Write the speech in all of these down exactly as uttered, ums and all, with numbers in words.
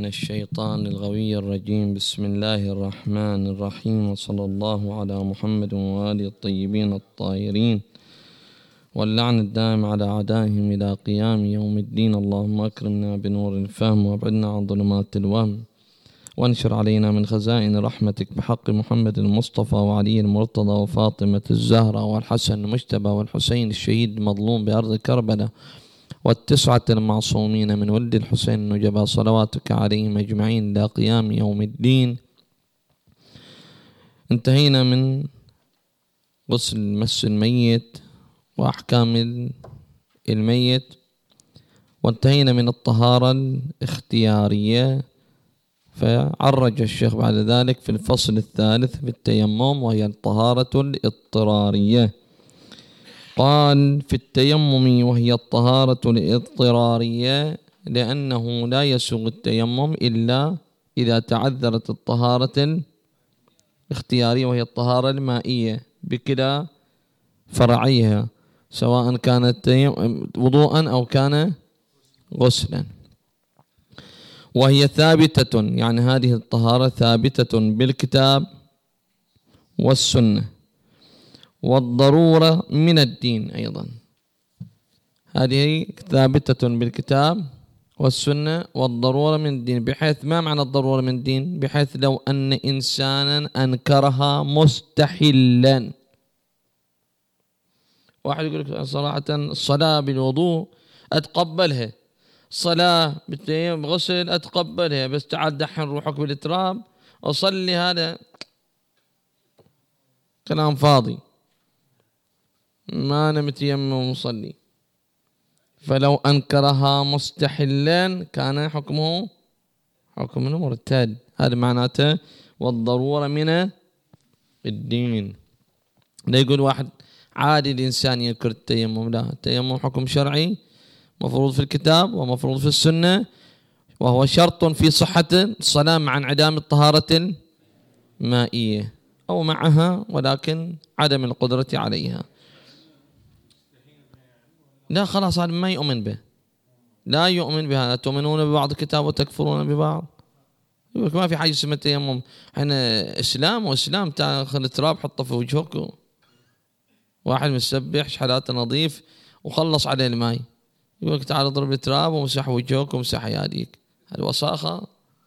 من الشيطان الغوي الرجيم. بسم الله الرحمن الرحيم، وصلى الله على محمد وآله الطيبين الطاهرين، واللعن الدائم على أعدائهم إلى قيام يوم الدين. اللهم أكرمنا بنور الفهم وابعدنا عن ظلمات الوهم، وانشر علينا من خزائن رحمتك بحق محمد المصطفى وعلي المرتضى وفاطمة الزهرة والحسن المجتبى والحسين الشهيد المظلوم بأرض كربلاء، والتسعة المعصومين من ولد الحسين النجبى، صلواتك عليهم أجمعين إلى قيام يوم الدين. انتهينا من غسل مس الميت وأحكام الميت، وانتهينا من الطهارة الاختيارية، فعرج الشيخ بعد ذلك في الفصل الثالث في التيمم، وهي الطهارة الاضطرارية. قال في التيمم وهي الطهارة الاضطرارية لأنه لا يسوغ التيمم إلا إذا تعذرت الطهارة الاختيارية وهي الطهارة المائية بكلا فرعيها، سواء كانت وضوءا أو كان غسلا، وهي ثابتة، يعني هذه الطهارة ثابتة بالكتاب والسنة والضرورة من الدين أيضا. هذه ثابتة بالكتاب والسنة والضرورة من الدين، بحيث ما معنى الضرورة من الدين؟ بحيث لو أن إنسانا أنكرها مستحلا، واحد يقول لك صراحة الصلاة بالوضوء أتقبلها، صلاة بغسل أتقبلها، بس تعال دحين روحك بالتراب أصلي، هذا كلام فاضي، ما أنا متيمم ومصلي. فلو أنكرها مستحلا كان حكمه حكم مرتد، هذا معناته والضرورة من الدين. لا يقول واحد عادي الإنسان ينكر التيمم، لا، التيمم حكم شرعي مفروض في الكتاب ومفروض في السنة، وهو شرط في صحة الصلاة مع انعدام الطهارة المائية أو معها ولكن عدم القدرة عليها. لا خلاص، هذا ما يؤمن به، لا يؤمن بهذا. تؤمنون ببعض الكتاب وتكفرون ببعض. يقول لك ما في حاجة اسمها تيمم، احنا اسلام واسلام، تاخذ التراب حطه في وجهك، واحد مسبح شحلاته نظيف وخلص عليه الماء، يقول لك تعال اضرب التراب ومسح وجهك ومسح يديك، هذه وساخة،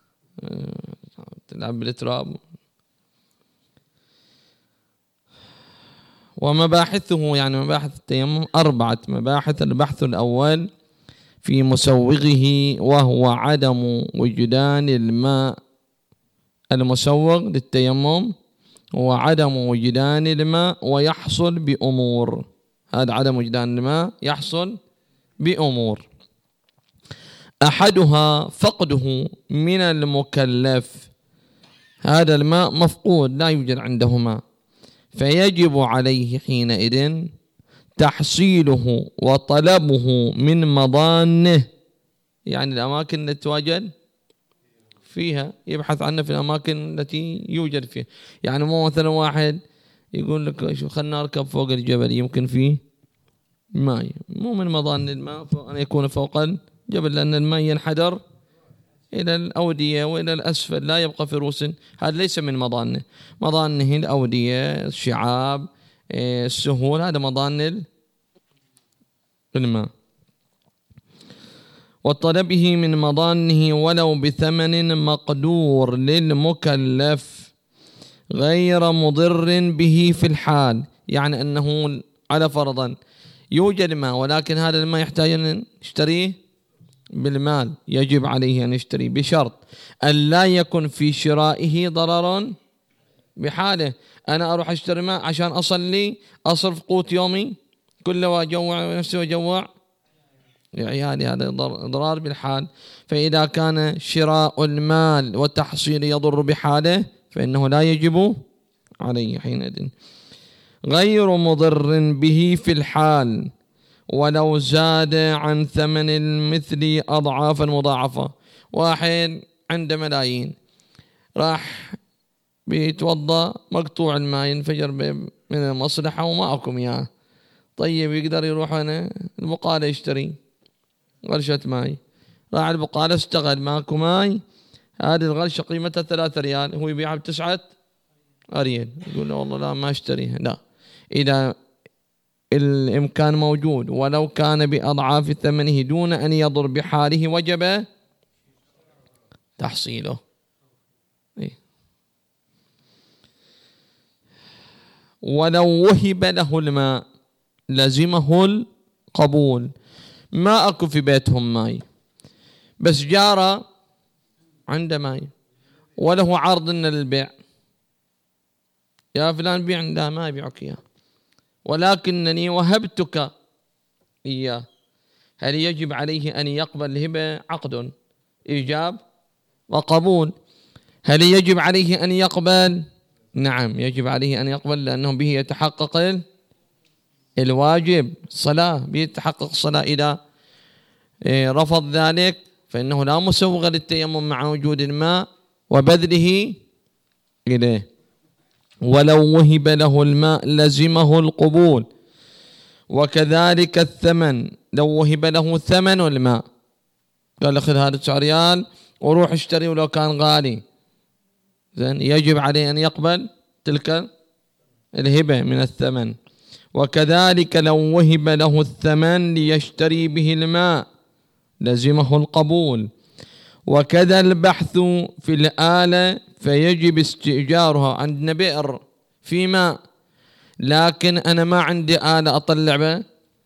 تلعب بالتراب. ومباحثه، يعني مباحث التيمم أربعة مباحث. البحث الأول في مسوغه، وهو عدم وجدان الماء. المسوغ للتيمم هو عدم وجدان الماء، ويحصل بأمور. هذا عدم وجدان الماء يحصل بأمور، أحدها فقده من المكلف، هذا الماء مفقود لا يوجد عنده ماء، فيجب عليه حينئذ تحصيله وطلبه من مضانه، يعني الأماكن التي تواجد فيها يبحث عنها في الأماكن التي يوجد فيها. يعني مو مثلا واحد يقول لك شو خلنا نركب فوق الجبل يمكن فيه ماء، مو من مضان الماء أن يكون فوق الجبل، لأن الماء ينحدر إلى الأودية وإلى الأسفل لا يبقى في رؤوس، هذا ليس من مضانه. مضانه الأودية، الشعاب، السهول، هذا مضان الماء. وطلبه من مضانه ولو بثمن مقدور للمكلف غير مضر به في الحال، يعني أنه على فرضا يوجد ماء ولكن هذا الماء يحتاج أن يشتريه بالمال، يجب عليه أن يشتري بشرط أن لا يكن في شرائه ضرر بحاله. أنا أروح أشتري ماء عشان أصلي، أصرف قوت يومي كله وأجوع نفسي وأجوع عيالي، هذا ضرار بالحال. فإذا كان شراء المال والتحصيل يضر بحاله فإنه لا يجب عليه حينئذ. غير مضر به في الحال ولو زاد عن ثمن المثل أضعافا مضاعفة. واحد عنده ملايين راح بيتوضأ مقطوع الماء ينفجر من المصلحة وما أكو مياه، طيب يقدر يروح هنا البقالة يشتري ورشة ماي، راح البقالة اشتغل ماكو ماي، هذه الغلشة قيمتها ثلاثة ريال، هو يبيعها بتسعة ريال، يقول له والله لا ما اشتريها. لا، إذا الإمكان موجود ولو كان بأضعاف ثمنه دون أن يضر بحاله وجب تحصيله. إيه؟ ولو وهب له الماء لزمه القبول. ما أكو في بيتهم ماي، بس جارة عنده ماي وله عرض للبيع، يا فلان بيع، لا ما يبيعك إياه ولكنني وهبتك إياه. هل يجب عليه أن يقبل الهبة؟ عقد إيجاب وقبول. هل يجب عليه أن يقبل؟ نعم يجب عليه أن يقبل، لأنه به يتحقق الواجب الصلاة، به يتحقق الصلاة. إذا رفض ذلك فإنه لا مسوغ للتيمم مع وجود الماء وبذله إليه. ولو وهب له الماء لزمه القبول. وكذلك الثمن، لو وهب له ثمن الماء، قال خذ هذا تسعة ريال وروح اشتري ولو كان غالي، زين، يجب عليه أن يقبل تلك الهبة من الثمن. وكذلك لو وهب له الثمن ليشتري به الماء لزمه القبول. وكذا البحث في الآلة فيجب استئجارها. عندنا بئر في ماء لكن أنا ما عندي آلة أطلع به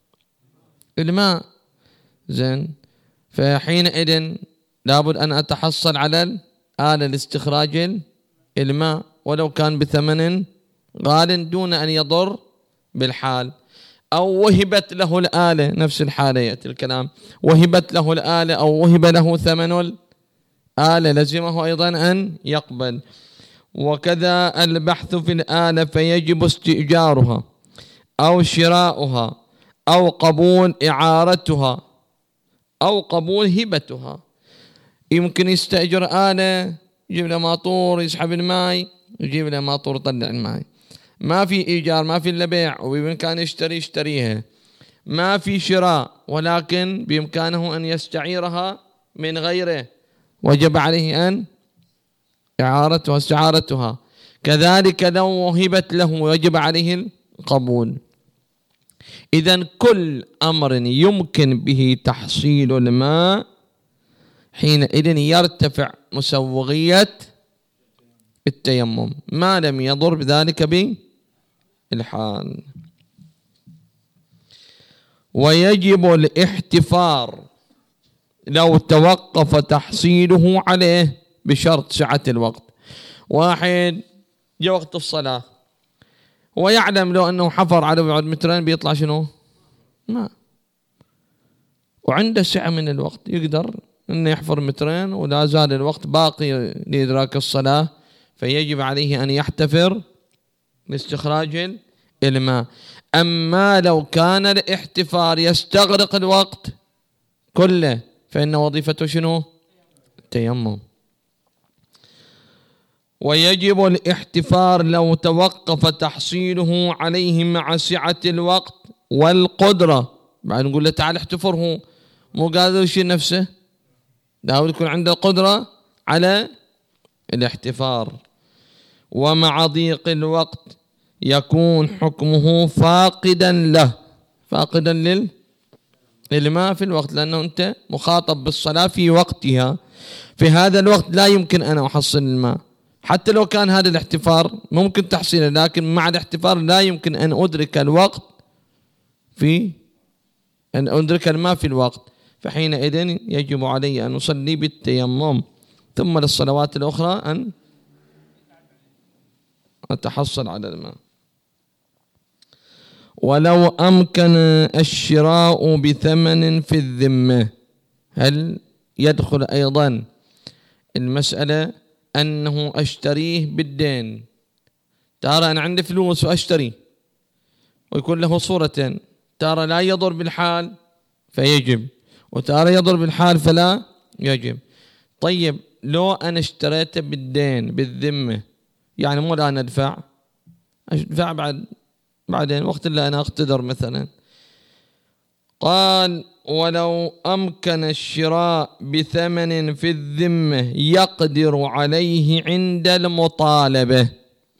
الماء، زين، فحينئذ لابد أن أتحصل على الآلة لاستخراج الماء ولو كان بثمن غال دون أن يضر بالحال. أو وهبت له الآلة، نفس الحالة يأتي الكلام، وهبت له الآلة أو وهب له ثمن الآلة لزمه أيضا أن يقبل. وكذا البحث في الآلة فيجب استئجارها أو شراؤها أو قبول إعارتها أو قبول هبتها. يمكن يستأجر آلة، يجيب له ماطور يسحب الماء، يجيب له ماطور يطلع الماء، ما في إيجار، ما في إلا بيع، وبإمكانه يشتري يشتريها. ما في شراء ولكن بإمكانه أن يستعيرها من غيره، وجب عليه أن إعارتها واستعارتها. كذلك لو وهبت له وجب عليه القبول. إذن كل أمر يمكن به تحصيل الماء حينئذ يرتفع مسوغية التيمم ما لم يضر بذلك بالحال. ويجب الاحتفار لو توقف تحصيله عليه بشرط سعة الوقت. واحد جاء وقت الصلاة ويعلم لو أنه حفر على بعد مترين بيطلع شنو؟ ما، وعنده سعة من الوقت يقدر أنه يحفر مترين ولا زال الوقت باقي لإدراك الصلاة، فيجب عليه أن يحتفر لاستخراج الماء. أما لو كان الاحتفار يستغرق الوقت كله فإن وظيفته شنو؟ التيمم. ويجب الاحتفار لو توقف تحصيله عليه مع سعة الوقت والقدرة. بعد نقول له تعال احتفر، هو مو قادر يشيل نفسه، لابد يكون عنده قدرة على الاحتفار. ومع ضيق الوقت يكون حكمه فاقدا له، فاقدا لل للماء في الوقت، لأنه أنت مخاطب بالصلاة في وقتها. في هذا الوقت لا يمكن أن أحصل الماء، حتى لو كان هذا الاحتفار ممكن تحصيله، لكن مع الاحتفار لا يمكن أن أدرك الوقت في أن أدرك الماء في الوقت، فحينئذ يجب علي أن أصلي بالتيمم، ثم للصلوات الأخرى أن أتحصل على الماء. ولو أمكن الشراء بثمن في الذمة، هل يدخل أيضا المسألة أنه أشتريه بالدين؟ ترى أنا عندي فلوس وأشتري، ويكون له صورتين، ترى لا يضر بالحال فيجب، وترى يضر بالحال فلا يجب. طيب لو أنا اشتريته بالدين بالذمة، يعني مو الآن أدفع، أدفع بعد بعدين وقت اللي أنا أقتدر مثلا. قال ولو أمكن الشراء بثمن في الذمة يقدر عليه عند المطالبة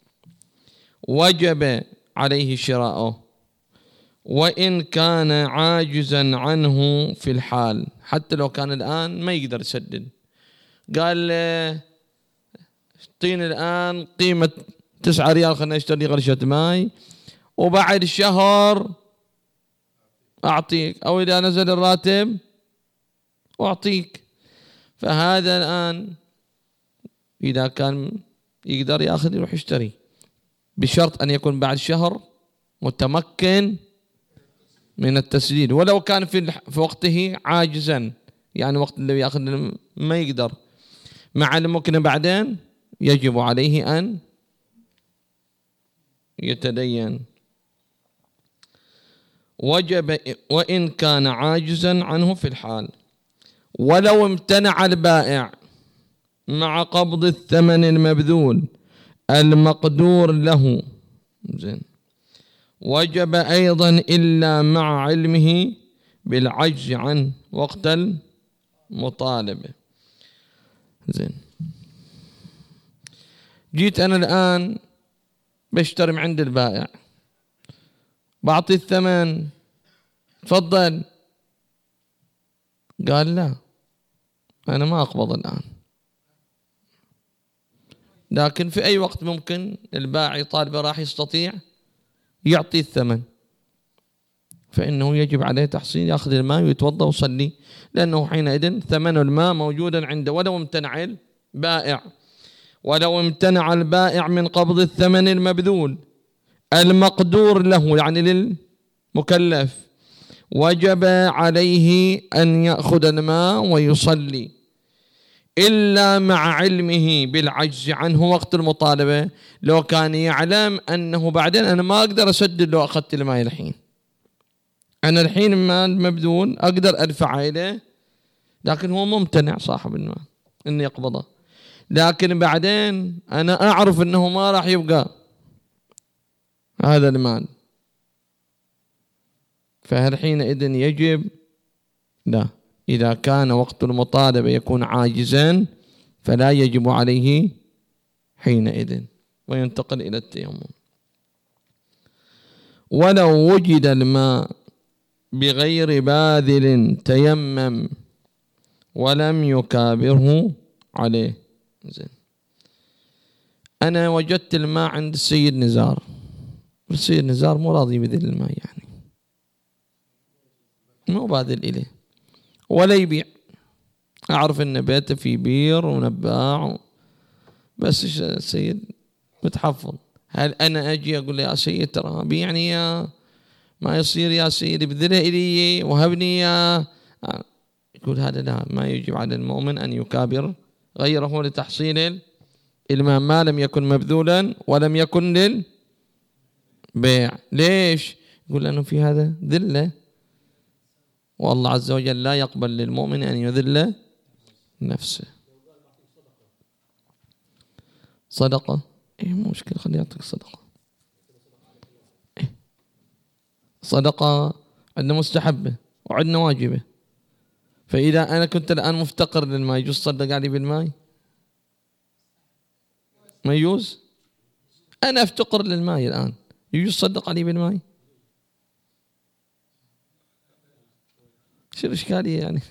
وجب عليه شراؤه، وإن كان عاجزا عنه في الحال. حتى لو كان الآن ما يقدر يسدد، قال له اعطيني الآن قيمة تسعة ريال خلنا اشتري غرشة ماي وبعد شهر أعطيك، أو إذا نزل الراتب أعطيك. فهذا الآن إذا كان يقدر يأخذ يروح يشتري، بشرط أن يكون بعد شهر متمكن من التسديد، ولو كان في في وقته عاجزا، يعني وقت اللي يأخذ ما يقدر، مع الممكن بعدين يجب عليه أن يتدين. وجب وإن كان عاجزا عنه في الحال. ولو امتنع البائع مع قبض الثمن المبذول المقدور له، زين، وجب أيضا إلا مع علمه بالعجز عن وقت المطالبة. زين، جيت أنا الآن بشتري من عند البائع، بعطي الثمن، تفضل، قال لا أنا ما أقبض الآن، لكن في أي وقت ممكن البائع يطالبه راح يستطيع يعطي الثمن، فإنه يجب عليه تحصيل، يأخذ الماء ويتوضأ ويصلي، لأنه حينئذ ثمن الماء موجودا عنده ولو امتنع البائع. ولو امتنع البائع من قبض الثمن المبذول المقدور له، يعني للمكلف، وجب عليه أن يأخذ الماء ويصلي، إلا مع علمه بالعجز عنه وقت المطالبة. لو كان يعلم أنه بعدين أنا ما أقدر أسدد لو أخذت الماء الحين، أنا الحين المال مبذول أقدر أدفع إليه، لكن هو ممتنع صاحب المال أن يقبضه، لكن بعدين أنا أعرف أنه ما راح يبقى هذا المال، فهل حينئذ يجب؟ لا، إذا كان وقت المطالبة يكون عاجزا فلا يجب عليه حينئذ، وينتقل إلى التيمم. ولو وجد الماء بغير باذل تيمم ولم يكابره عليه. زين، أنا وجدت الماء عند السيد نزار، السيد نزار مو راضي بذل الماء، يعني مو باذل إليه ولا يبيع، أعرف إن بيته في بير ونباع، بس السيد متحفظ. هل أنا أجي أقول له يا سيد ترى بيعني يا ما يصير يا سيد بذله إلي وهبني يا، يقول هذا لا، ما يجب على المؤمن أن يكابر غيره لتحصيل المال ما لم يكن مبذولا ولم يكن للبيع. ليش؟ يقول لأنه في هذا ذلة، والله عز وجل لا يقبل للمؤمن أن يذل نفسه. صدقة إيه مو مشكلة، خليه يعطيك صدقة. إيه؟ صدقة عندنا مستحبة وعندنا واجبة، فإذا أنا كنت الآن مفتقر للماء يجوز تصدق علي بالماء؟ ما يجوز؟ أنا أفتقر للماء الآن، يجوز تصدق علي بالماء؟ شو الإشكالية يعني؟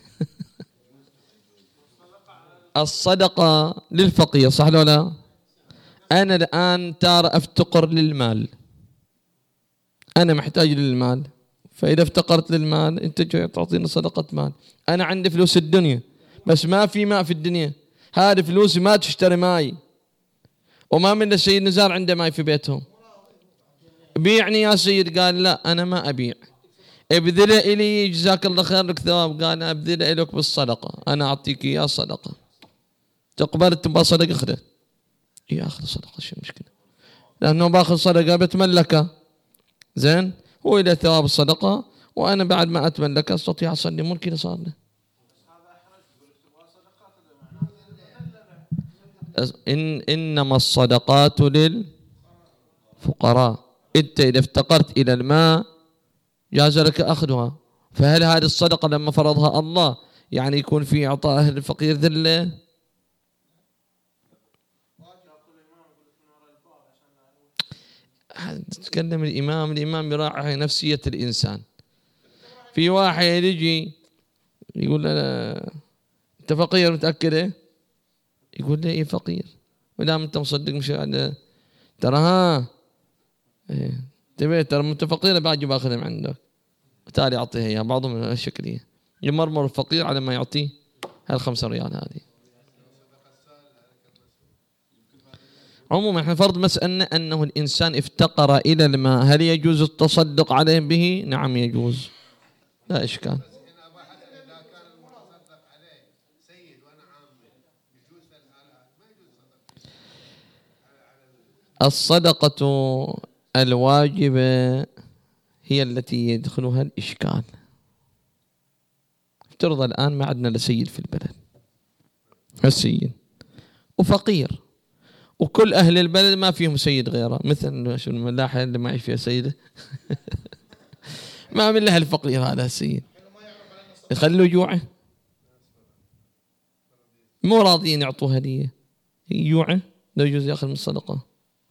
الصدقة للفقير صح ولا لا؟ أنا الآن ترى أفتقر للمال، أنا محتاج للمال، فإذا افتقرت للمال أنت جاي تعطيني صدقة مال. أنا عندي فلوس الدنيا بس ما في ماء في الدنيا، هذه فلوسي ما تشتري ماي، وما من السيد نزار عنده ماي في بيتهم، بيعني يا سيد، قال لا أنا ما أبيع، ابذل إلي جزاك الله خير لك ثواب، قال ابذل لك بالصدقة، أنا أعطيك إياه صدقة، تقبل تبغى صدقة خذ، ياخذ صدقة شو المشكلة؟ لأنه باخذ صدقة بتملكه، زين، هو إلى ثواب الصدقة وأنا بعد ما أتملكه أستطيع أصلي ملكي اللي صار له. إن إنما الصدقات للفقراء، أنت إذا افتقرت إلى الماء جاز لك أخذها فهل هذه الصدقة لما فرضها الله يعني يكون في إعطاء أهل الفقير ذلة؟ تتكلم الإمام الإمام يراعي نفسية الإنسان. في واحد يجي يقول له أنت فقير متأكد؟ يقول له إيه فقير، ولا أنت مصدق مش هذا ترى ها إيه. تبي ترى أنت فقير باجي باخذها من عندك وتالي أعطيها إياها. بعضهم هالشكلية يمرمر الفقير على ما يعطيه هالخمسة ريال هذه. عموما احنا فرض مسألة أنه الإنسان افتقر إلى الماء، هل يجوز التصدق عليه به؟ نعم يجوز، لا إشكال. الصدقة الواجبة هي التي يدخلها الإشكال. افترض الآن ما عندنا لسيد في البلد، السيد وفقير وكل أهل البلد ما فيهم سيد غيره، مثل شو الملاحة اللي ما يعيش فيها سيدة ما من لها الفقير هذا السيد، يخلوا جوعه، مو راضيين يعطوه هدية جوعه، لا يجوز ياخذ من الصدقة.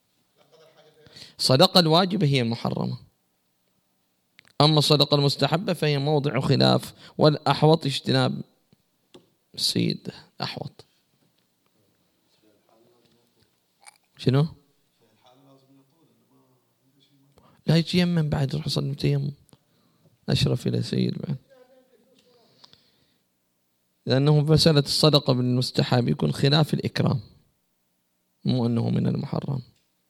الصدقة الواجبة هي المحرمة، أما الصدقة المستحبة فهي موضع خلاف، والأحوط اجتناب السيد أحوط. شنو؟ لا يتيمم بعد، يروح يصلي تيمم أشرف إلى سيد بعد، لأنه مسألة الصدقة بالمستحب يكون خلاف الإكرام، مو أنه من المحرم.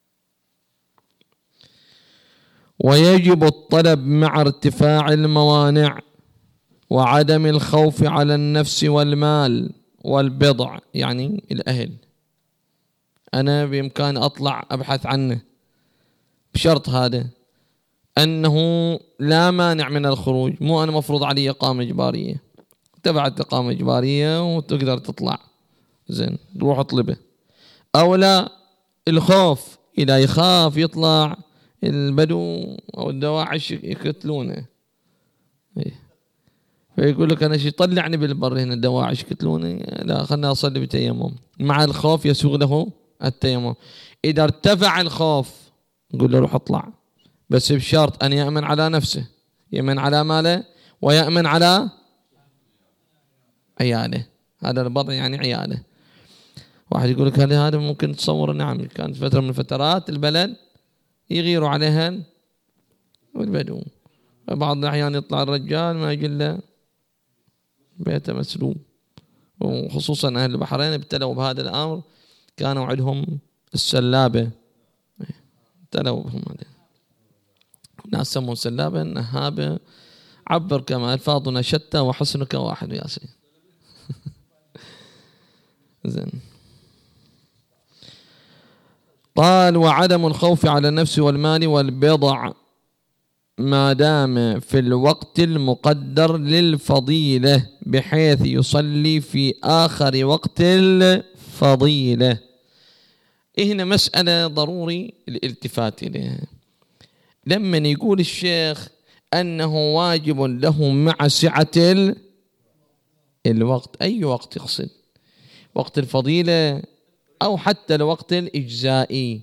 ويجب الطلب مع ارتفاع الموانع وعدم الخوف على النفس والمال والبضع، يعني الأهل أنا بإمكان أطلع أبحث عنه بشرط هذا أنه لا مانع من الخروج، مو أنا مفروض علي إقامة إجبارية، تبعت إقامة إجبارية وتقدر تطلع زين تروح اطلبه، أو لا الخوف إذا يخاف يطلع البدو أو الدواعش يقتلونه، فيقول لك أنا شي طلعني بالبر هنا الدواعش يقتلوني، لا خلنا أصلي بتيمم. مع الخوف يسوغ له التيمم. إذا ارتفع الخوف نقول له روح اطلع، بس بشرط أن يأمن على نفسه، يأمن على ماله ويأمن على عياله. هذا البر يعني عياله. واحد يقول لك هذا ممكن تصور، نعم كانت فترة من الفترات البلد يغيروا عليها والبدو، بعض الأحيان يطلع الرجال ما يجي له بيته مسلوب، وخصوصا أهل البحرين ابتلوا بهذا الأمر، كانوا عندهم السلابة ابتلوا بهم، الناس سموا السلابة النهابة، عبر كما ألفاظنا شتى وحسنك واحد يا سيدي زين. قال وعدم الخوف على النفس والمال والبضع ما دام في الوقت المقدر للفضيلة بحيث يصلي في آخر وقت الفضيلة. هنا مسألة ضروري الالتفات إليها. لما يقول الشيخ أنه واجب له مع سعة الوقت، أي وقت يقصد؟ وقت الفضيلة أو حتى الوقت الإجزائي؟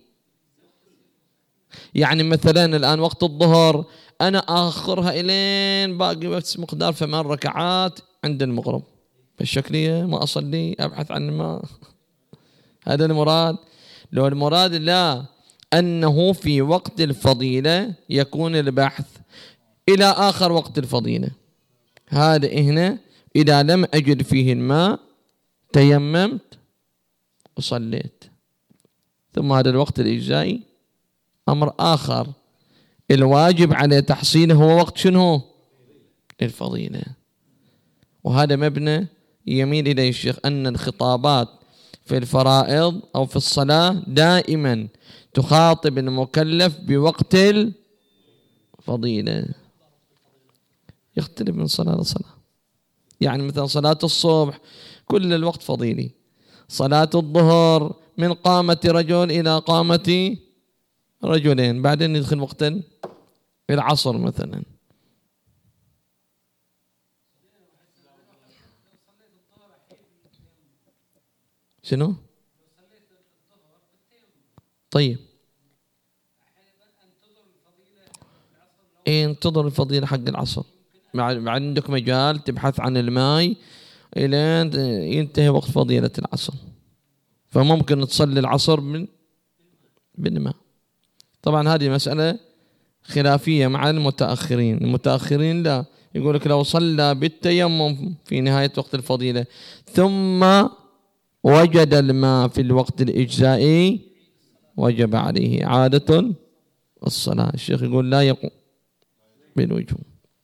يعني مثلا الآن وقت الظهر أنا آخرها إلين باقي بس مقدار ثمان ركعات عند المغرب، بالشكلية ما أصلي أبحث عن ما هذا المراد؟ لو المراد لا، أنه في وقت الفضيلة يكون البحث إلى آخر وقت الفضيلة، هذا هنا إذا لم أجد فيه الماء تيممت وصليت. ثم هذا الوقت الإجزائي أمر آخر، الواجب على تحصيله هو وقت شنو؟ الفضيلة. وهذا مبنى يميل إليه الشيخ أن الخطابات في الفرائض أو في الصلاة دائما تخاطب المكلف بوقت الفضيلة، يختلف من صلاة لصلاة. يعني مثلا صلاة الصبح كل الوقت فضيلي، صلاة الظهر من قامة رجل إلى قامة رجلين، بعدين يدخل وقت العصر مثلا. شنو؟ طيب إيه، انتظر الفضيلة حق العصر، بعد عندك مجال تبحث عن الماء إلى ينتهي وقت فضيلة العصر، فممكن تصلي العصر من بالماء. طبعا هذه مسألة خلافية مع المتأخرين. المتأخرين لا، يقول لك لو صلى بالتيمم في نهاية وقت الفضيلة ثم وجد الماء في الوقت الإجزائي وجب عليه إعادة الصلاة. الشيخ يقول لا يقوم بالوجوب.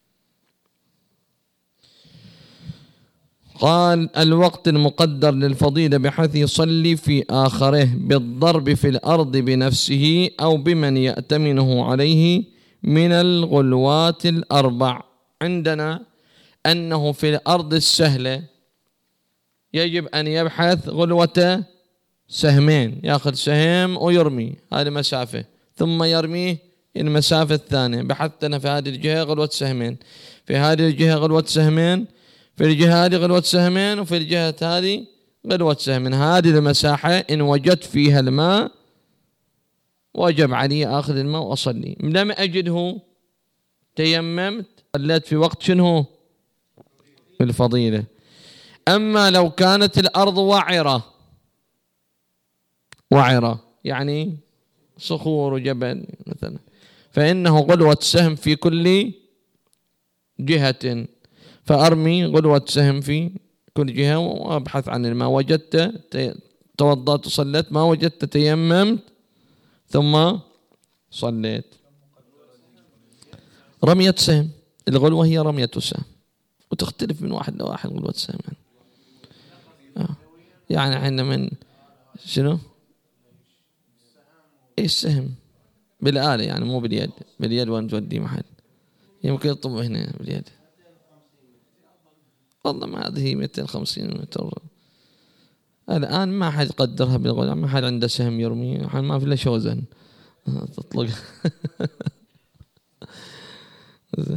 قال الوقت المقدر للفضيلة بحيث يصلي في آخره بالضرب في الأرض بنفسه أو بمن يأتمنه عليه من الغلوات الأربع. عندنا أنه في الأرض السهلة يجب أن يبحث غلوة سهمين، يأخذ سهم ويرمي هذه مسافة ثم يرميه المسافة الثانية. بحثنا في هذه الجهة غلوة سهمين، في هذه الجهة غلوة سهمين، في الجهة هذه غلوة سهمين، وفي الجهة هذه غلوة سهمين. هذه المساحة إن وجدت فيها الماء وجب علي آخذ الماء وأصلي. لم أجده تيممت صليت في وقت شنو؟ في الفضيلة. أما لو كانت الأرض وعرة، وعرة يعني صخور وجبل مثلا، فإنه غلوة سهم في كل جهة، فأرمي غلوة سهم في كل جهة وأبحث عن الماء. وجدت توضأت وصليت، ما وجدت تيممت ثم صليت. رمية سهم، الغلوة هي رمية سهم، وتختلف من واحد لواحد غلوة سهم يعني. آه. يعني احنا من شنو؟ ايه السهم بالآلة يعني مو باليد. باليد وين تودي محل، يمكن يطب هنا باليد. والله ما هذه مئتين وخمسين متر الآن، ما حد يقدرها بالغلو، ما حد عنده سهم يرمي، ما في إلا شوزن تطلق. زين.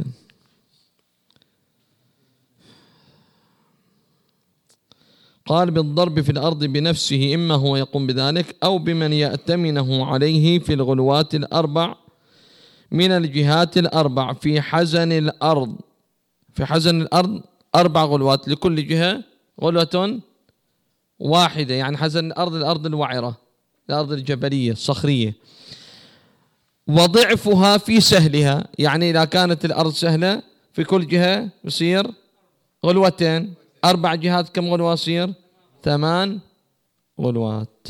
قال بالضرب في الأرض بنفسه، إما هو يقوم بذلك أو بمن يأتمنه عليه في الغلوات الأربع من الجهات الأربع. في حزن الأرض، في حزن الأرض أربع غلوات، لكل جهة غلوة واحدة. يعني حزن الأرض الأرض الوعرة، الأرض الجبلية الصخرية. وضعفها في سهلها، يعني إذا كانت الأرض سهلة في كل جهة يصير غلوتين، أربع جهات كم غلوة يصير؟ ثمان غلوات.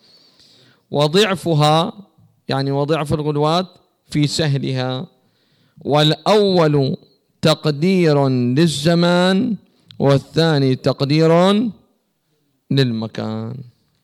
وضعفها يعني وضعف الغلوات في سهلها. والأول تقدير للزمان والثاني تقدير للمكان.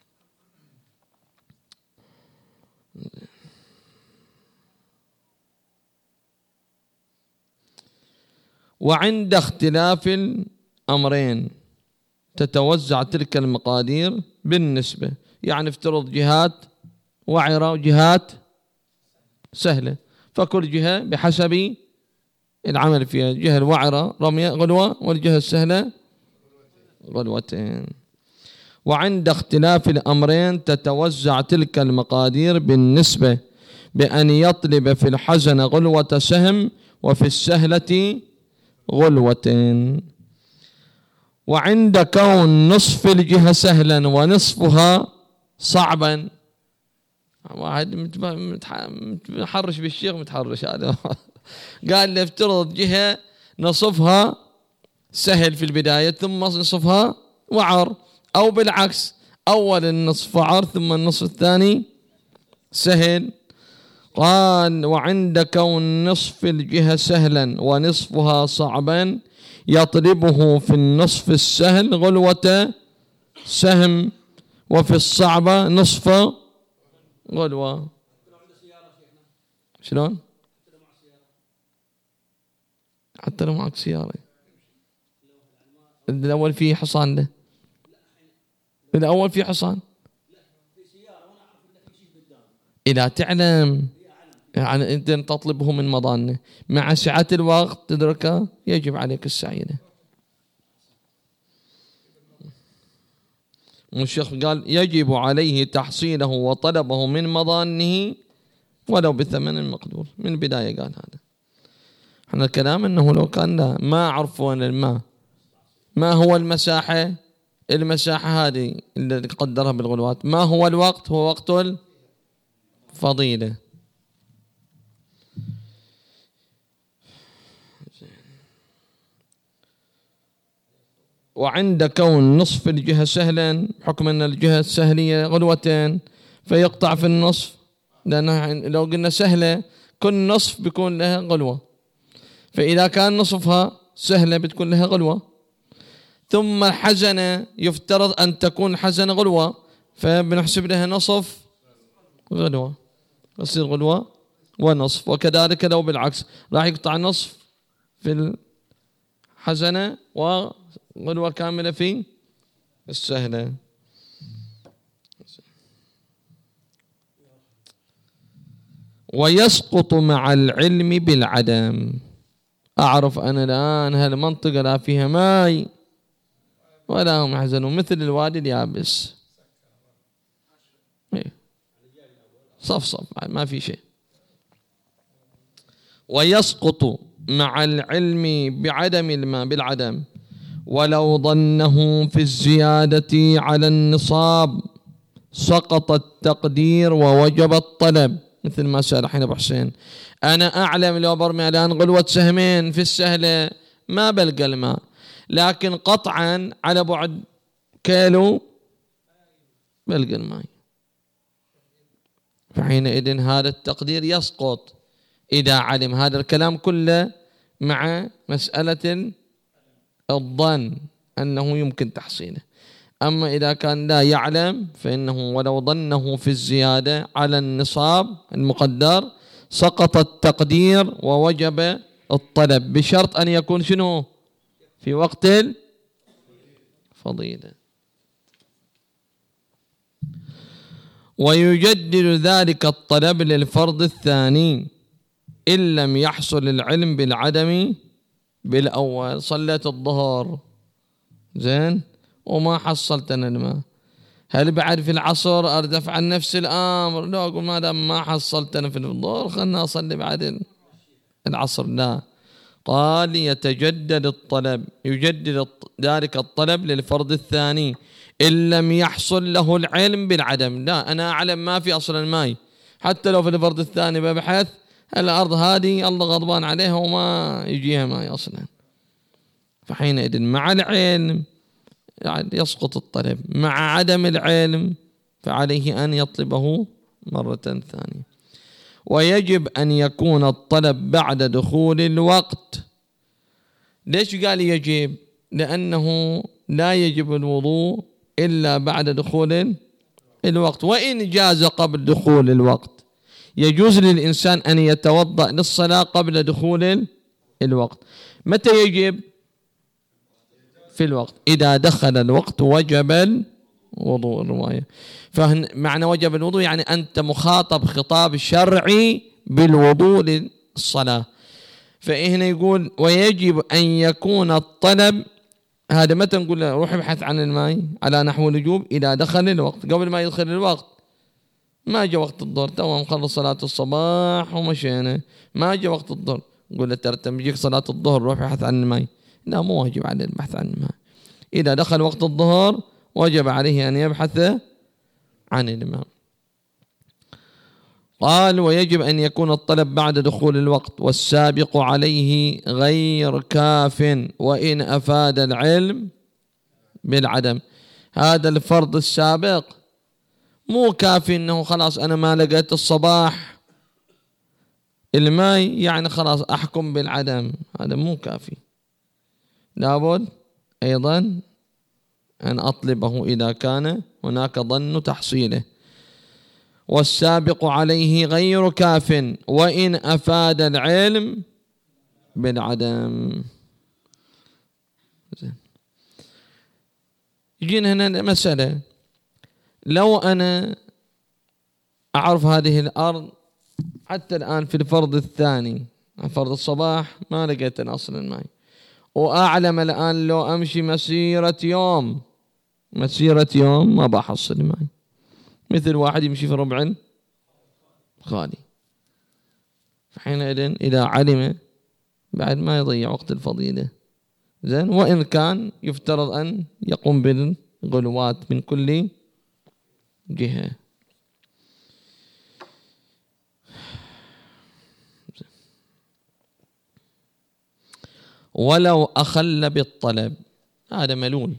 وعند اختلاف الأمرين تتوزع تلك المقادير بالنسبة. يعني افترض جهات وعرة وجهات سهلة، فكل جهة بحسب العمل فيها. الجهة الوعرة رمية غلوة، والجهة السهلة غلوتين. وعند اختلاف الأمرين تتوزع تلك المقادير بالنسبة، بأن يطلب في الحزن غلوة سهم وفي السهلة غلوتين. وعند كون نصف الجهة سهلا ونصفها صعبا، واحد متحرش بالشيخ متحرش هذا قال لي افترض جهة نصفها سهل في البداية ثم نصفها وعر، أو بالعكس أول النصف وعر ثم النصف الثاني سهل. قال وعند كون نصف الجهة سهلا ونصفها صعبا يطلبه في النصف السهل غلوة سهم وفي الصعبة نصف غلوة. شلون؟ حتى لو معك سيارة الأول فيه حصان له، الأول فيه حصان إذا تعلم يعني أنت تطلبه من مضانه مع سعة الوقت تدركه يجب عليك السعي له. والشيخ قال يجب عليه تحصيله وطلبه من مظانه ولو بثمن مقدور. من البداية قال هذا. احنا الكلام انه لو كان لا ما عرفوا ان الماء ما هو المساحة، المساحة هذه اللي قدرها بالغلوات. ما هو الوقت؟ هو وقت الفضيلة. وعند كون نصف الجهة سهلا، حكم أن الجهة السهلية غلوتين فيقطع في النصف، لأنها لو قلنا سهلة كل نصف بيكون لها غلوة، فإذا كان نصفها سهلة بتكون لها غلوة. ثم الحزنة يفترض أن تكون حزنة غلوة، فبنحسب لها نصف غلوة، يصير غلوة ونصف. وكذلك لو بالعكس راح يقطع نصف في الحزنة وغلوة كاملة في السهلة. ويسقط مع العلم بالعدم. أعرف أنا الآن هالمنطقة لا فيها ماء ولا هم يحزنون، مثل الوادي اليابس صفصف ما في شيء. ويسقط مع العلم بعدم الماء بالعدم ولو ظنه في الزيادة على النصاب سقط التقدير ووجب الطلب. مثل ما سأل الحين أبو حسين، أنا أعلم لو برمي الآن غلوة سهمين في السهلة ما بلقى الماء، لكن قطعا على بعد كيلو بلقى الماء، فحينئذ هذا التقدير يسقط إذا علم. هذا الكلام كله مع مسألة الظن أنه يمكن تحصيله. أما إذا كان لا يعلم فإنه ولو ظنه في الزيادة على النصاب المقدر سقط التقدير ووجب الطلب، بشرط أن يكون شنو؟ في وقت الفضيلة. ويجدد ذلك الطلب للفرض الثاني إن لم يحصل العلم بالعدم بالأول. صليت الظهر زين وما حصلت أنا الماء، هل بعد في العصر أردف عن نفس الأمر؟ لا، أقول ما دام ما حصلت أنا في الظهر خلنا أصلي بعد العصر. لا، قال يتجدد الطلب، يجدد ذلك الطلب للفرض الثاني إن لم يحصل له العلم بالعدم. لا، أنا أعلم ما في أصلا الماء، حتى لو في الفرض الثاني ببحث الأرض هذه الله غضبان عليها وما يجيها ماء أصلا، فحينئذ مع العلم يعني يسقط الطلب، مع عدم العلم فعليه أن يطلبه مرة ثانية. ويجب أن يكون الطلب بعد دخول الوقت. ليش قال يجب؟ لأنه لا يجب الوضوء إلا بعد دخول الوقت، وإن جاز قبل دخول الوقت. يجوز للإنسان أن يتوضأ للصلاة قبل دخول الوقت. متى يجب؟ في الوقت. إذا دخل الوقت وجب الوضوء. الرواية فمعنى وجب الوضوء يعني أنت مخاطب خطاب شرعي بالوضوء للصلاة. فهنا يقول ويجب أن يكون الطلب، هذا متى نقول له روح ابحث عن الماء على نحو الوجوب؟ إذا دخل الوقت. قبل ما يدخل الوقت ما جاء وقت الظهر، تو مخلص صلاة الصباح ومشينا ما جاء وقت الظهر، نقول له ترى تجيك صلاة الظهر روح ابحث عن الماء. لا، مو واجب عليه البحث عن الماء. إذا دخل وقت الظهر وجب عليه أن يبحث عن الماء. قال ويجب أن يكون الطلب بعد دخول الوقت، والسابق عليه غير كاف وإن أفاد العلم بالعدم. هذا الفرض السابق مو كافي أنه خلاص أنا ما لقيت الصباح الماء يعني خلاص أحكم بالعدم، هذا مو كافي. لابد أيضا أن أطلبه إذا كان هناك ظن تحصيله. والسابق عليه غير كاف وإن أفاد العلم بالعدم. يجينا هنا مسألة، لو أنا أعرف هذه الأرض حتى الآن في الفرض الثاني فرض الصباح ما لقيت أنا أصلا الماء، وأعلم الآن لو أمشي مسيرة يوم مسيرة يوم ما بحصل ماي، مثل واحد يمشي في ربع خالي. فحينئذ إذا علم بعد ما يضيع وقت الفضيلة زين، وإن كان يفترض أن يقوم بالغلوات من كل جهة. ولو أخل بالطلب، هذا ملول،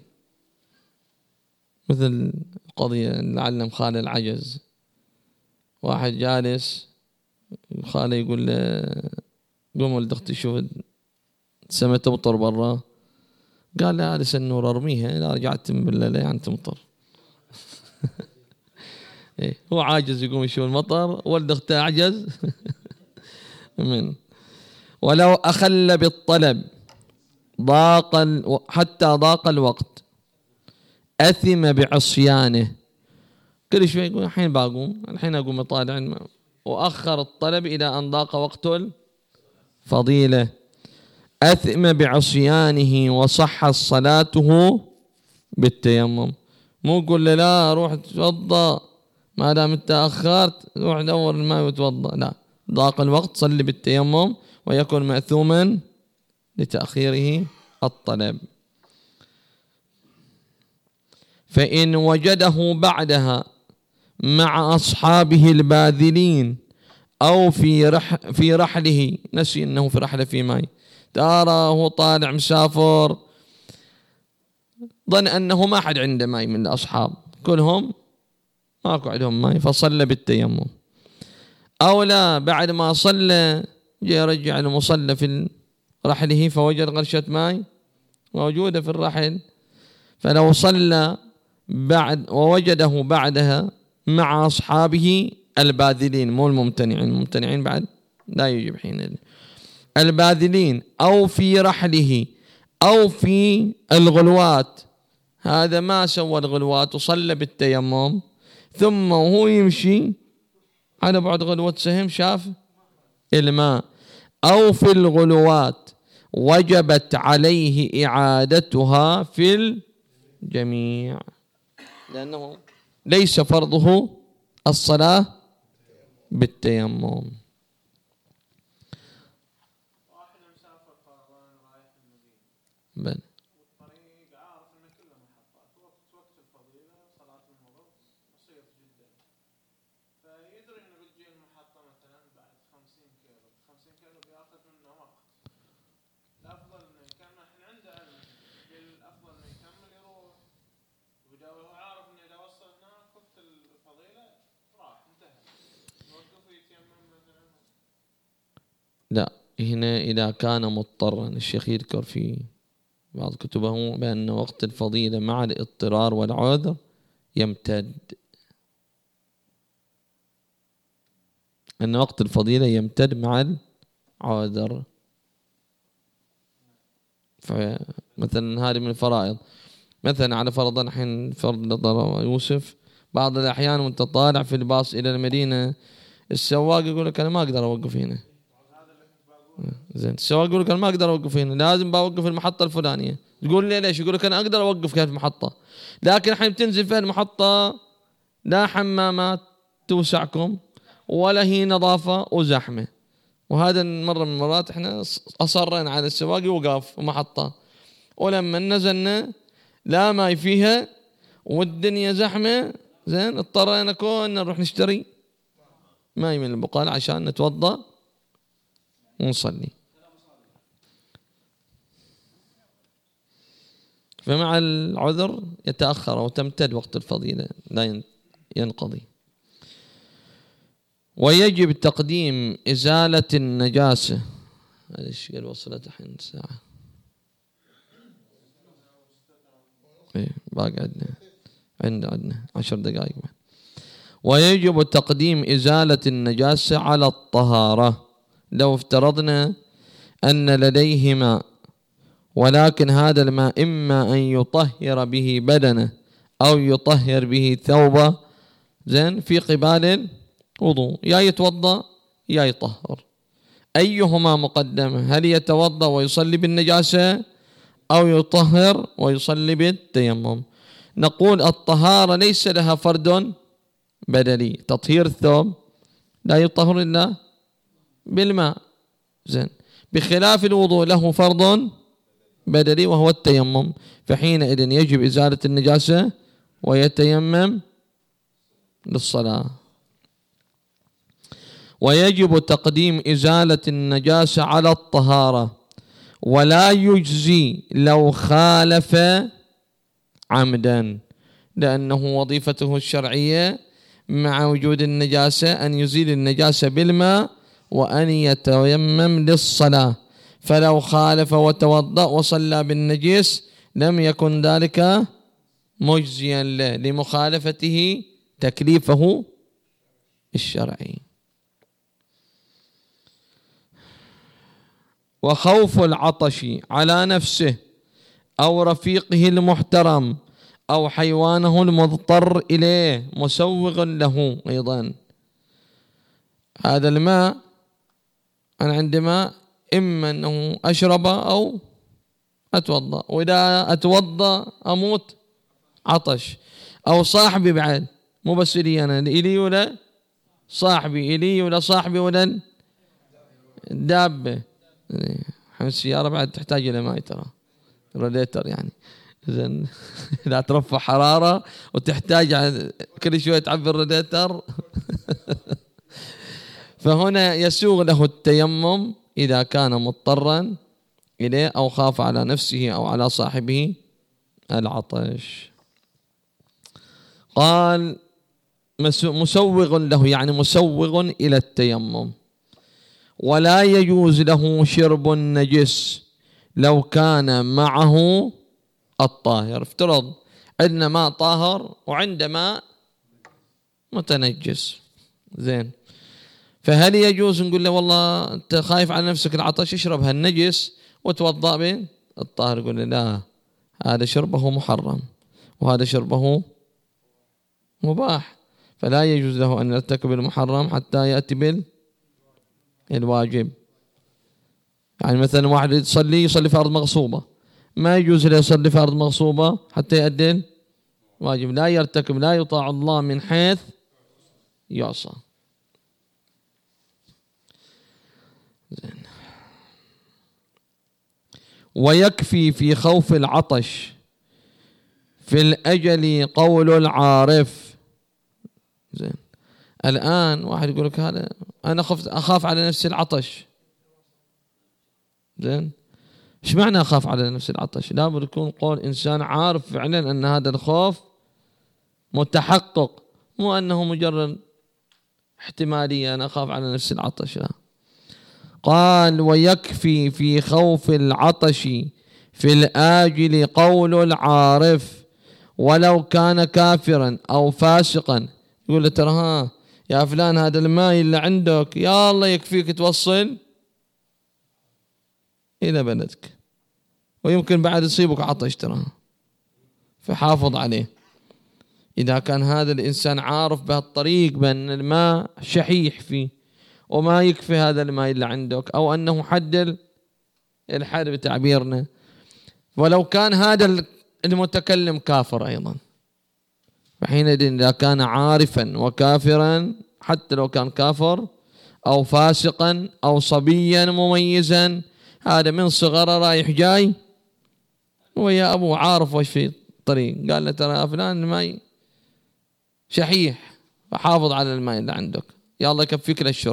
مثل قضية العلم خاله العجز، واحد جالس خاله يقول له قوم ولد اختي شوف السما تمطر برا، قال له هذا سنور ارميها اذا رجعت بالليل يعني تمطر. إيه هو عاجز يقوم يشوف المطر، ولد اخته اعجز من. ولو اخل بالطلب ضاق حتى ضاق الوقت اثم بعصيانه، كل شوي يقول الحين بقوم الحين اقوم اطالع، واخر الطلب الى ان ضاق وقت الفضيله، اثم بعصيانه وصحت صلاته بالتيمم. مو قول له لا روح توضا ما دام انت اخرت، روح دور الماء وتوضا، لا، ضاق الوقت صلي بالتيمم ويكون مأثوما لتأخيره الطلب. فإن وجده بعدها مع أصحابه الباذلين أو في رح في رحله، نسي أنه في رحلة في ماء، ترى هو طالع مسافر، ظن أنه ما حد عنده ماء من الأصحاب، كلهم ماكو عندهم ماء، فصلى بالتيمم. أو لا، بعد ما صلى جاء يرجع المصلى في رحله فوجد غرشة ماء موجودة في الرحل، فلو صلى بعد ووجده بعدها مع أصحابه الباذلين، مو الممتنعين، الممتنعين بعد لا يجب حين الباذلين، أو في رحله أو في الغلوات، هذا ما سوى الغلوات وصلى بالتيمم، ثم وهو يمشي على بعد غلوة سهم شاف الماء، أو في الغلوات وجبت عليه إعادتها في الجميع، لأنه ليس فرضه الصلاة بالتيمم. بل والطريق عارف انه كله محطات، وقت وقت الفضيله صلاه المغرب بسيط جدا، فيدري انه بتجي المحطه مثلا بعد خمسين كيلو، خمسين كيلو بياخذ منه وقت، الافضل انه يكمل، احنا عنده علم، الافضل انه يكمل يروح، وهو عارف انه اذا وصل هناك وقت الفضيله راح انتهى، يوقف ويتيمم مثلا. لا، هنا إذا كان مضطرا، الشيخ يذكر في بعض كتبه بأن وقت الفضيلة مع الاضطرار والعذر يمتد، أن وقت الفضيلة يمتد مع العذر. فمثلا هذه من الفرائض، مثلا على فرض الحين فرض يوسف، بعض الأحيان وأنت طالع في الباص إلى المدينة السواق يقول لك أنا ما أقدر أوقف هنا، زين، السواق يقول لك انا ما اقدر اوقف هنا، لازم بوقف المحطه الفلانيه، تقول لي ليش؟ يقول لك انا اقدر اوقف في المحطه، لكن الحين بتنزل في المحطه لا حمامات توسعكم ولا هي نظافه وزحمه. وهذا مره من المرات احنا اصرينا على السواق يوقف في محطه، ولما نزلنا لا ماي فيها والدنيا زحمه، زين، اضطرينا كنا نروح نشتري ماي من البقال عشان نتوضا ونصلي. فمع العذر يتأخر أو تمتد وقت الفضيلة لا ينقضي. ويجب تقديم إزالة النجاسة، هذا الشيء قال وصلت الحين ساعة، إيه باقي عندنا عندنا عندنا عشر دقائق. ويجب تقديم إزالة النجاسة على الطهارة، لو افترضنا أن لديه ماء ولكن هذا الماء إما أن يطهر به بدنه أو يطهر به ثوبه، زين، في قبال الوضوء، يا يتوضأ يا يطهر، أيهما مقدم؟ هل يتوضأ ويصلي بالنجاسة أو يطهر ويصلي بالتيمم؟ نقول الطهارة ليس لها فرد بدلي. تطهير الثوب لا يطهر إلا بالماء، زين، بخلاف الوضوء له فرض بدلي وهو التيمم، فحينئذ يجب إزالة النجاسة ويتيمم للصلاة. ويجب تقديم إزالة النجاسة على الطهارة، ولا يجزي لو خالف عمدا، لأنه وظيفته الشرعية مع وجود النجاسة أن يزيل النجاسة بالماء وأن يتيمم للصلاة، فلو خالف وتوضأ وصلى بالنجس لم يكن ذلك مجزيا له لمخالفته تكليفه الشرعي. وخوف العطش على نفسه أو رفيقه المحترم أو حيوانه المضطر إليه مسوغ له أيضا. هذا الماء أنا عندي ماء إما أنه أشربه أو أتوضأ، وإذا أتوضأ أموت عطش، أو صاحبي بعد، مو بس إلي أنا، إلي ولا صاحبي، إلي ولا صاحبي ولا دابة. السيارة بعد تحتاج إلى ماء ترى، راديتر يعني، إذن لا ترفع حرارة وتحتاج كل شوية تعبي الراديتر. فهنا يسوغ له التيمم إذا كان مضطرا إليه أو خاف على نفسه أو على صاحبه العطش. قال مسوغ له يعني مسوغ إلى التيمم. ولا يجوز له شرب النجس لو كان معه الطاهر. افترض عندنا ماء طاهر وعند ماء متنجس، زين، فهل يجوز نقول له والله أنت خايف على نفسك العطش اشرب هالنجس وتوضأ به الطاهر؟ يقول له لا، هذا شربه محرم وهذا شربه مباح، فلا يجوز له أن يرتكب المحرم حتى يأتي بالواجب. يعني مثلا واحد يصلي يصلي في أرض مغصوبة، ما يجوز له يصلي في أرض مغصوبة حتى يؤدي الواجب، لا يرتكب، لا يطاع الله من حيث يعصى. زين. ويكفي في خوف العطش في الأجل قول العارف. زين، الآن واحد يقول لك هذا أنا خفت أخاف على نفسي العطش. زين، إيش معنى أخاف على نفسي العطش؟ لابد يكون قول إنسان عارف فعلا أن هذا الخوف متحقق، مو أنه مجرد احتمالية أنا أخاف على نفسي العطش. لا. قال ويكفي في خوف العطش في الآجل قول العارف ولو كان كافرا أو فاسقا. يقول له ترى ها يا فلان هذا الماء اللي عندك يا الله يكفيك توصل إلى بلدك، ويمكن بعد يصيبك عطش ترى، فحافظ عليه. إذا كان هذا الإنسان عارف بهالطريق بأن الماء شحيح فيه وما يكفي هذا الماء اللي عندك، أو أنه حد الحد بتعبيرنا، ولو كان هذا المتكلم كافر أيضا، فحينئذ إذا كان عارفا وكافرا حتى لو كان كافر أو فاسقا أو صبيا مميزا، هذا من صغره رايح جاي ويا أبو عارف وش في الطريق، قال له ترى يا فلان الماء شحيح فحافظ على الماء اللي عندك يا الله يكفيك للشرب،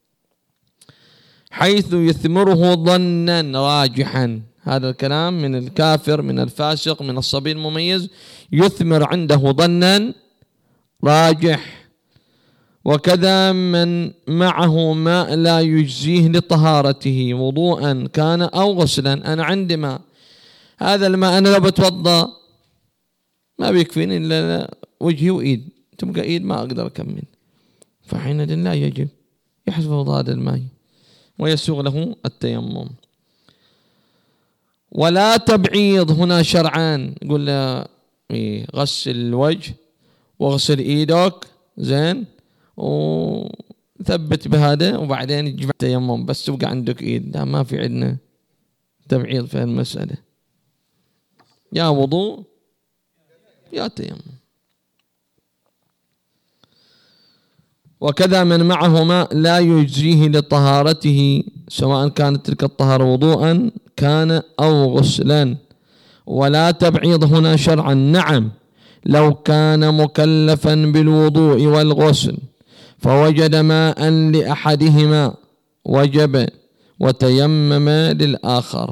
حيث يثمره ظنا راجحا. هذا الكلام من الكافر من الفاسق من الصبي المميز يثمر عنده ظنا راجح. وكذا من معه ماء لا يجزيه لطهارته وضوءا كان أو غسلا. أنا عندي ماء، هذا الماء أنا لو بتوضأ ما بيكفيني إلا وجهي وإيد، تبقى إيد ما أقدر أكمل، فحينئذ لا يجب يحفظ هذا الماء ويسوغ له التيمم. ولا تبعيض هنا شرعان، يقول له غسل الوجه واغسل ايدك زين وثبت بهذا وبعدين يجمع التيمم بس تبقى عندك ايد، لا ما في عندنا تبعيض في المسألة، يا وضوء يتيمم. وكذا من معه ماء لا يجزيه لطهارته، سواء كانت تلك الطهارة وضوءا كان أو غسلا، ولا تبعيض هنا شرعا. نعم، لو كان مكلفا بالوضوء والغسل فوجد ماء لأحدهما وجب وتيمم للآخر.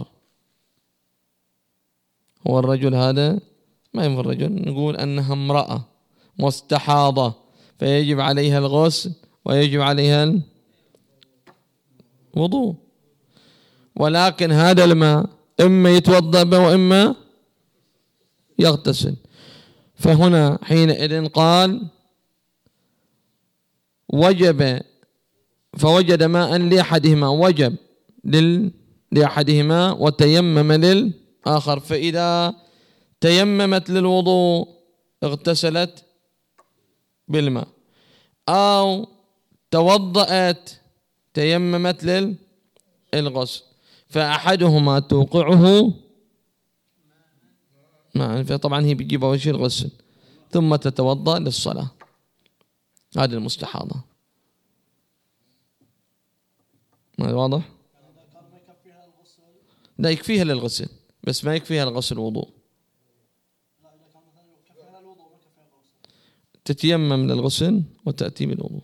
هو الرجل هذا ما ينفع الرجل، نقول أنها امرأة مستحاضة فيجب عليها الغسل ويجب عليها الوضوء، ولكن هذا الماء إما يتوضأ به وإما يغتسل. فهنا حينئذ قال وجب، فوجد ماء لأحدهما وجب لأحدهما وتيمم للآخر. فإذا تيممت للوضوء اغتسلت بالماء، أو توضأت تيممت للغسل، فأحدهما توقعه ماء، فطبعا هي بتجيب أول شيء الغسل ثم تتوضأ للصلاة. هذه المستحاضة. ما واضح؟ لا، يكفيها للغسل بس ما يكفيها الغسل وضوء. تتيمم للغسل وتأتي بالوضوء.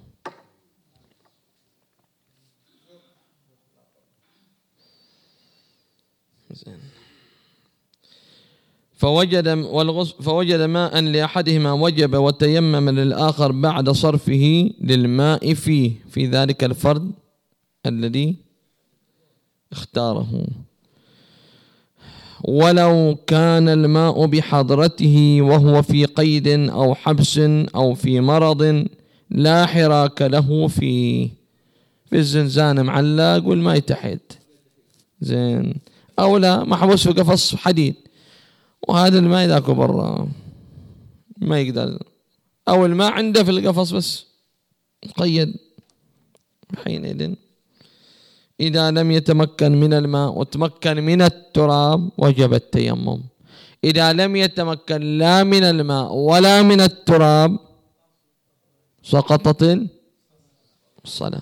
فوجد فوجد ماء لأحدهما وجب وتيمم للآخر بعد صرفه للماء فيه في ذلك الفرد الذي اختاره. ولو كان الماء بحضرته وهو في قيد أو حبس أو في مرض لا حراك له فيه، في الزنزانة معلق والماء تحت زين، أو لا محبوس في قفص حديد وهذا الماء ذاك برا ما يقدر، أو الماء عنده في القفص بس مقيد، حينئذ إذا لم يتمكن من الماء وتمكن من التراب وجب التيمم. إذا لم يتمكن لا من الماء ولا من التراب سقطت الصلاة.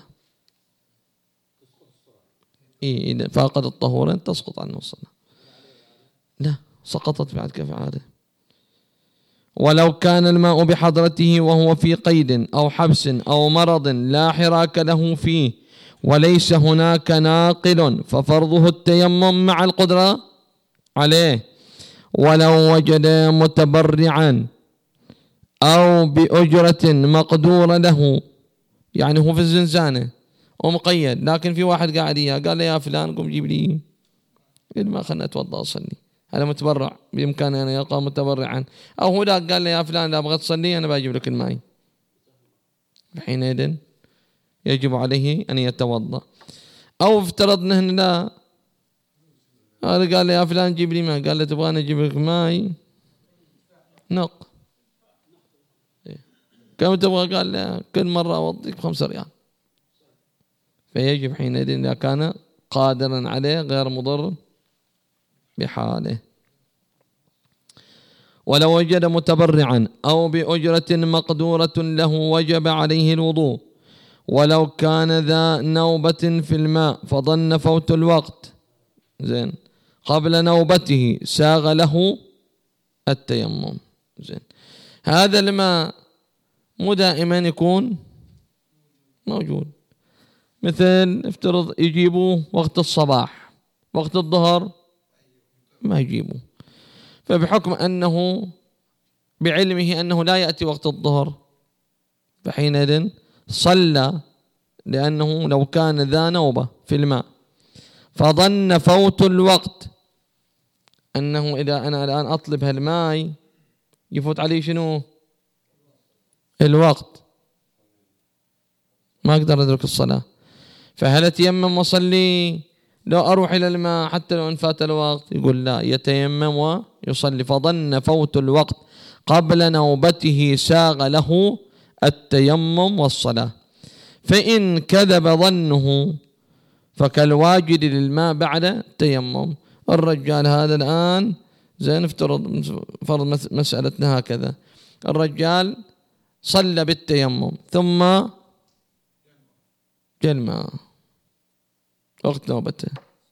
إيه، إذا فاقد الطهورين تسقط عنه الصلاة. لا، سقطت بعد كيف عاده. ولو كان الماء بحضرته وهو في قيد أو حبس أو مرض لا حراك له فيه وليس هناك ناقل ففرضه التيمم مع القدرة عليه. ولو وجد متبرعا أو بأجرة مقدور له، يعني هو في الزنزانة ومقيد لكن في واحد قاعد إياه قال له يا فلان قم جيب لي ما خلنا أتوضأ أصلي، هذا متبرع بإمكانه أن يلقى متبرعا، أو هو قال له يا فلان لا أبغى تصلي أنا بجيب لك الماء، حينئذ يجب عليه أن يتوضأ. أو افترضنا أن لا، هذا قال له يا فلان جيب لي ماء، قال له تبغاني أجيب لك ماء نق كم تبغى، قال له كل مرة أوضيك بخمسة ريال، فيجب حينئذ إذا كان قادرا عليه غير مضر بحاله. ولو وجد متبرعا أو بأجرة مقدورة له وجب عليه الوضوء. ولو كان ذا نوبة في الماء فظن فوت الوقت زين قبل نوبته ساغ له التيمم زين. هذا الماء مو دائما يكون موجود، مثل افترض يجيبوه وقت الصباح، وقت الظهر ما يجيبوه، فبحكم أنه بعلمه أنه لا يأتي وقت الظهر فحينئذ صلى، لأنه لو كان ذا نوبة في الماء فظن فوت الوقت أنه إذا أنا الآن أطلب هالماء يفوت علي شنو الوقت، ما أقدر أدرك الصلاة، فهل أتيمم وصلي لو أروح إلى الماء حتى لو أن فات الوقت؟ يقول لا، يتيمم ويصلي. فظن فوت الوقت قبل نوبته ساغ له التيمم والصلاة. فإن كذب ظنه فكالواجد للماء بعد التيمم. الرجال هذا الآن زين افترض فرض مسألتنا هكذا، الرجال صلى بالتيمم ثم جاء الماء وقت نوبته،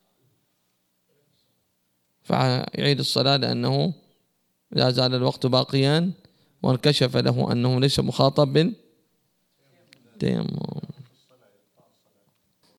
فيعيد الصلاة لأنه لا زال الوقت باقيا وانكشف له أنه ليس مخاطب بالتيمم.